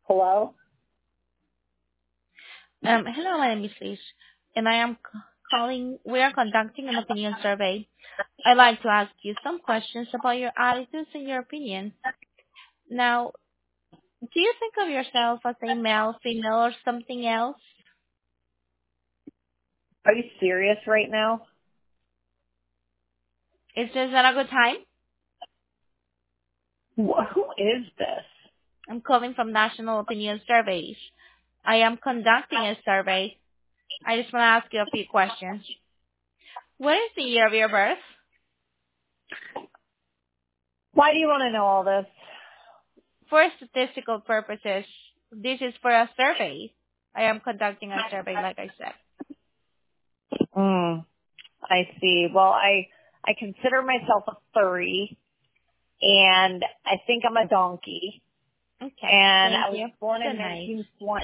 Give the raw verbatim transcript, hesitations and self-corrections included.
Hello? Um, hello, my name is Liz, and I am c- calling. We are conducting an opinion survey. I'd like to ask you some questions about your attitudes and your opinion. Now, do you think of yourself as a male, female, or something else? Are you serious right now? Is this not a good time? Wh- Who is this? I'm calling from National Opinion Surveys. I am conducting a survey. I just want to ask you a few questions. What is the year of your birth? Why do you want to know all this? For statistical purposes, this is for a survey. I am conducting a survey, like I said. Hmm. I see. Well, I I consider myself a furry, and I think I'm a donkey. Okay. And Thank I was you. born in Good night. nineteen twenty.